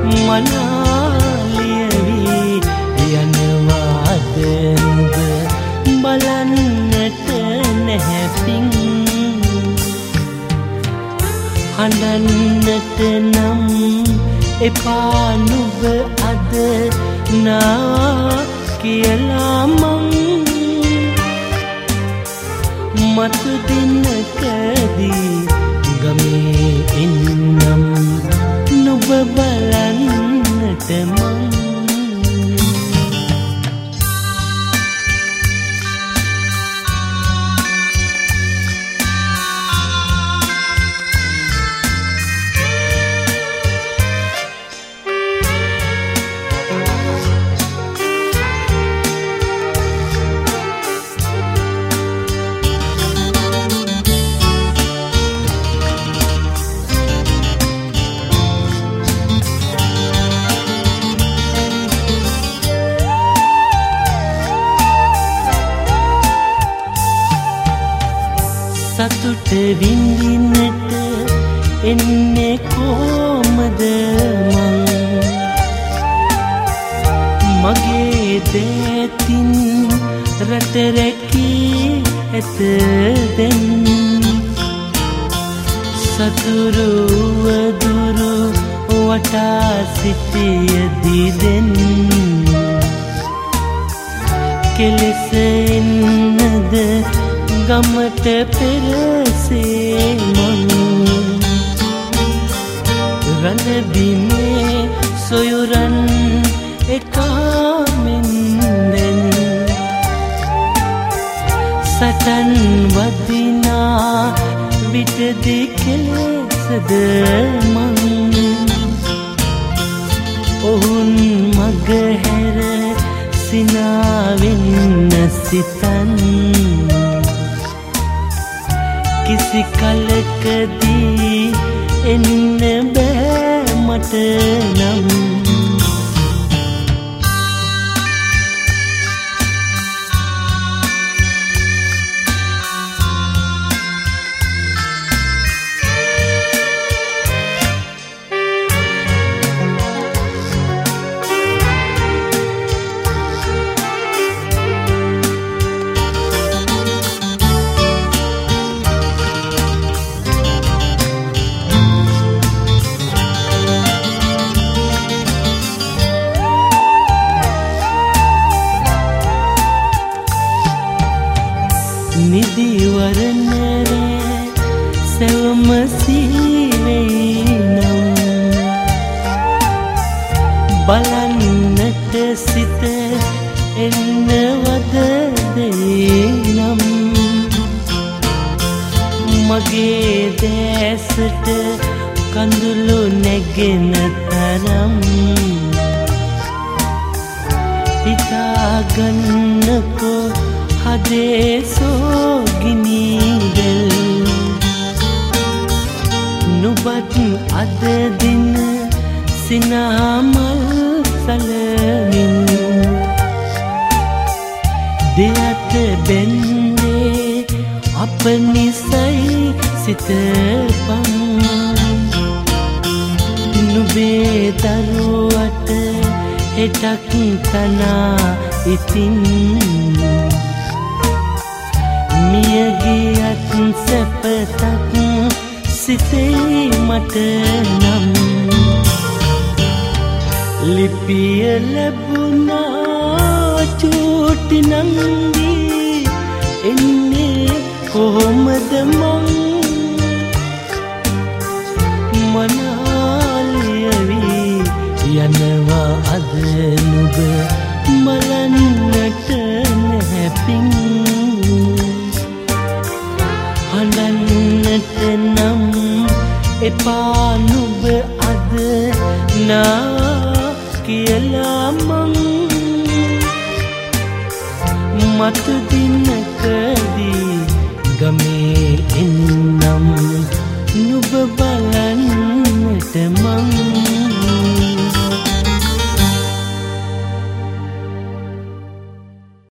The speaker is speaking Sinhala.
මනාලියවි යනවාද නුඹ බලන්නට නැහැ පිං හඬන්නට නම් එපා නුඹ අද නා කියලා මං මතු දිනකදී ගමේ එන්නම් නුඹ බලන්නට මං සතුට විඳින්නට එන්නේ කොහොමද මං මගේ දෙතින් රට රැකී ඇත දැන් සතුරුව දුරු වටා සිටියදී දැන් කෙලෙසෙන්නද ගමට පෙරසේ මං රණබිමේ සොයුරන් එකාමෙන් දැන් සටන් වදිනා විටදී කෙලෙසද මං ඔවුන් මගහැර සිනාවෙන්න සිතන් කිසි කලකදී එන්න බෑ මට නම් නිදිවරණරේ සෙවම සීවෙයි නම් බලන්නට සිත එන්නවද දෙනම් මගේ දැසට කඳුළු නැගෙන තරම් හිතාගන්නකෝ හදේ සෝගිනීදල් නුබත් අද දින සිනහමල් සලමින් දෙයට බෙන්නේ අප නිසයි සිතපම් නුබේ දරුවට හෙටක් තනා ඉතින් මියගියත් සැපතක් සිතේ මට නම් ලිපිය ලැබුණා චූටි නංගි එන්නේ කොහොමද මං මනාලියවි යනවා අද නුඹ බලන්නට නැහැ පිං හඬන්නට නම් එපා නුඹ අද නා කියලා මං මතු දිනකදී ගමේ එන්නම් නුඹ බලන්නට මං